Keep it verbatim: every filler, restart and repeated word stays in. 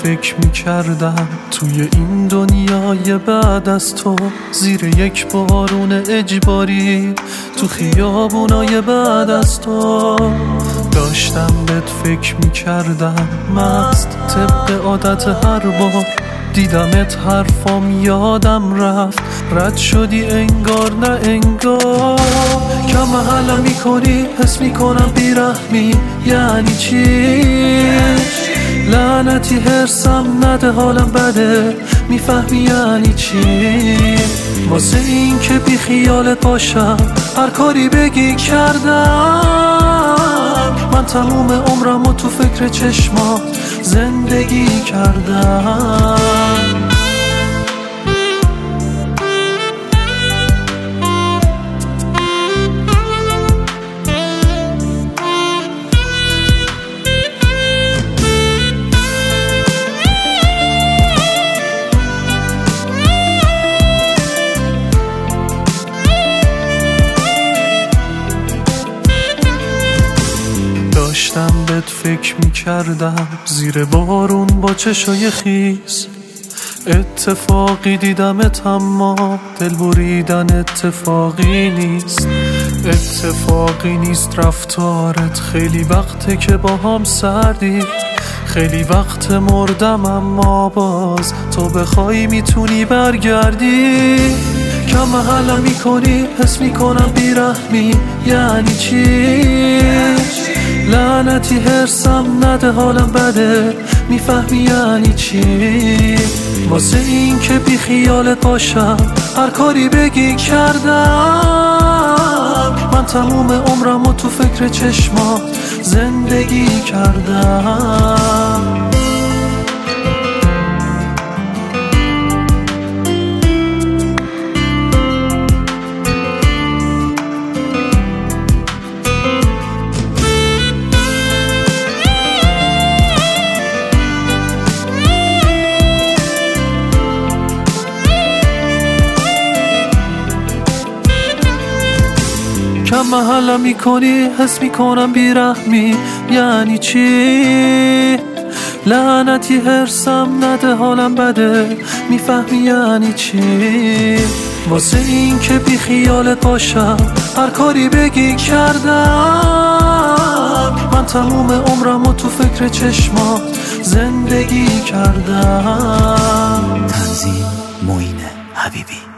فکر میکردم توی این دنیای بعد از تو، زیر یک بارون اجباری تو خیابونای بعد از تو. داشتم بهت فکر میکردم مست طبق عادت هر بار، دیدمت حرفام یادم رفت، رد شدی انگار نه انگار. کم محل میکنی حس میکنم بیرحمی، یعنی چی؟ لعنتی هرسم نده حالم بده، میفهمی یعنی چی؟ واسه این که بی خیالت باشم هر کاری بگی کردم، من تموم عمرمو تو فکر چشمات زندگی کردم. داشتم بهت فکر میکردم زیر بارون با چشای خیس، اتفاقی دیدمت اما دل بریدن اتفاقی نیست. اتفاقی نیست رفتارت، خیلی وقته که با هم سردی، خیلی وقت مردم اما باز تو بخوای میتونی برگردی. کم محل میکنی حس میکنم بیرحمی، یعنی چی؟ لعنتی هرسم نده حالم بده، میفهمی یعنی چی؟ واسه این که بی خیالت باشم هر کاری بگی کردم، من تموم عمرمو تو فکر چشمات زندگی کردم. کم محل میکنی حس میکنم بیرحمی، یعنی چی؟ لعنتی هرسم نده حالم بده، میفهمی یعنی چی؟ واسه این که بی خیالت باشم هر کاری بگی کردم، من تموم عمرمو تو فکر چشمات زندگی کردم. تنظیم معین حبیبی.